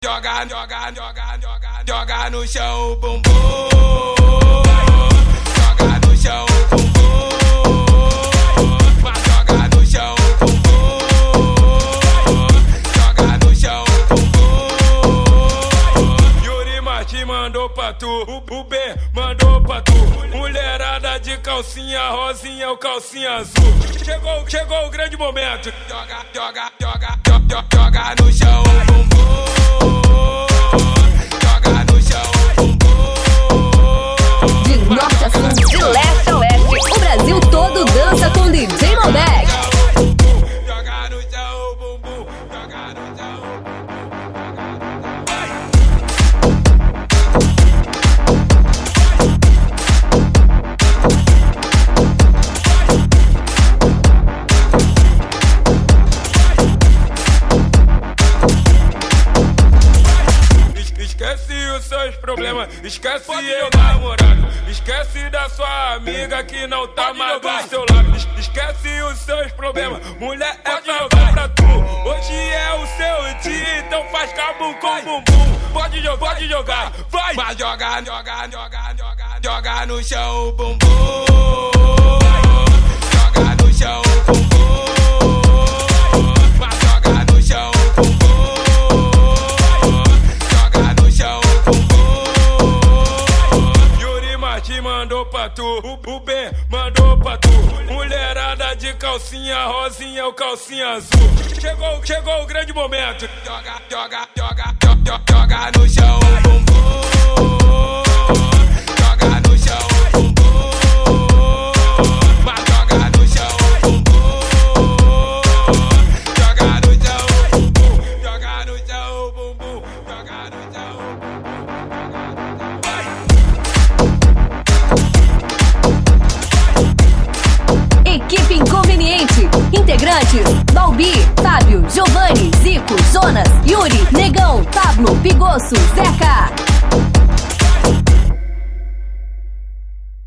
Joga no chão o bumbum. Joga no chão o bumbum. Vai jogar no chão o bumbum. Joga no chão o bumbum. Yuri Martins mandou pra tu, o B mandou pra tu. Mulherada de calcinha rosinha ou calcinha azul. Chegou o grande momento. Joga no chão o bumbum. Norte a sul, de leste a oeste, o Brasil todo dança com DJ Malbec. Joga no chão o bumbum, joga no chão o Esquece os seus problemas, esquece eu namorado. Esquece da sua amiga que não tá mais do seu lado. Esquece os seus problemas, mulher essa vai pra tu. Hoje é o seu dia, então faz cabo com bumbum. Pode jogar, vai jogar no chão o bumbum. Joga no chão o bumbum. Vai jogar no chão o bumbum. Mandou pra tu, o B mandou pra tu. Mulherada de calcinha rosinha ou calcinha azul. Chegou o grande momento. Joga no chão o bumbum. Joga no chão o bumbum. Vai jogar no chão o bumbum. Joga no chão o bumbum. Joga no chão o bumbum. Joga no chão o bumbum. Equipe Inconveniente. Integrantes: Balbi, Fábio, Giovanni, Zico, Jonas, Yuri, Negão, Pablo, Pigosso, Zeca.